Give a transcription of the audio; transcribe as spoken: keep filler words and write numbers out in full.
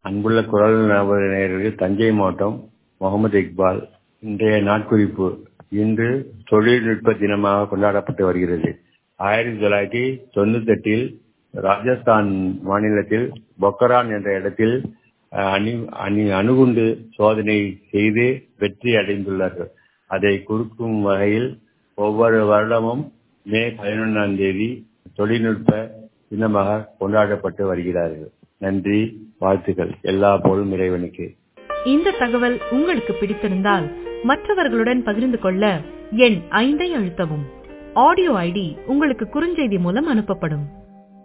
அன்புள்ள குரல் நேயர்களுக்கு தஞ்சை மாவட்டம் முகமது இக்பால். இன்றைய நாட்குறிப்பு. இன்று தொழில்நுட்ப தினமாக கொண்டாடப்பட்டு வருகிறது. ஆயிரத்தி தொள்ளாயிரத்தி தொண்ணூத்தி எட்டில் ராஜஸ்தான் மாநிலத்தில் பொக்கரான் என்ற இடத்தில் அணி அணி அணுகுண்டு சோதனை செய்து வெற்றி அடைந்துள்ளார்கள். அதை குறிக்கும் வகையில் ஒவ்வொரு வருடமும் மே பதினொன்றாம் தேதி தொழில்நுட்ப தினமாக கொண்டாடப்பட்டு வருகிறார்கள். நன்றி, வாழ்த்துக்கள். எல்லா போலும் இறைவனுக்கு. இந்த தகவல் உங்களுக்கு பிடித்திருந்தால் மற்றவர்களுடன் பகிர்ந்து கொள்ள எண் ஐந்தை அழுத்தவும். ஆடியோ ஐடி உங்களுக்கு குறுஞ்செய்தி மூலம் அனுப்பப்படும்.